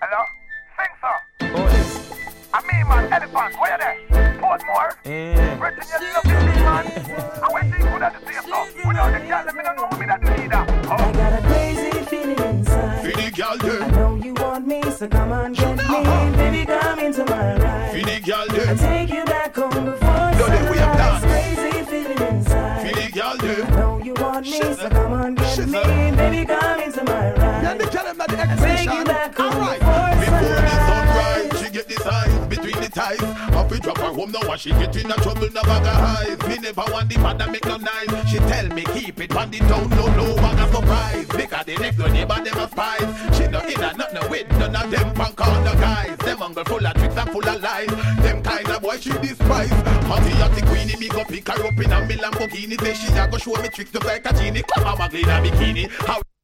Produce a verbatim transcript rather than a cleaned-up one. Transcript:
Hello? Sing, sir. Oh, yes. I mean, man, elephant, where you there? Portmore? Yeah. Britain, you love me, man. I went to you could have the same stuff. Without the girl, let me don't know who me that do either. Oh. I got a crazy feeling inside. Feel the girl there. I know you want me, so come on, get me. Uh-huh. Baby, come into my ride. Feel the girl there. I take you back home before no, sunrise. Crazy feeling inside. Feel the girl there. I know you want me, so come on, get Shit, me. sir. Baby, come into my ride. Then they tell him that the I take you exhibition. back home Alright. before Before the sunrise. sunrise, she get the size between the ties. Up we drop her home now and she get in a trouble, no bag of eyes. Me never want the father make no nice. She tell me keep it on the down, no no bag of surprise. Because the next door neighbor them a spies. She no in a nothing with none of them punk on the guys. Them uncle full of tricks and full of lies. Them kind of boy she despise. Hotty hotty queenie, me go pick her up in a me Lamborghini. Say she a go show me tricks just like a genie. Come on, my in a bikini. How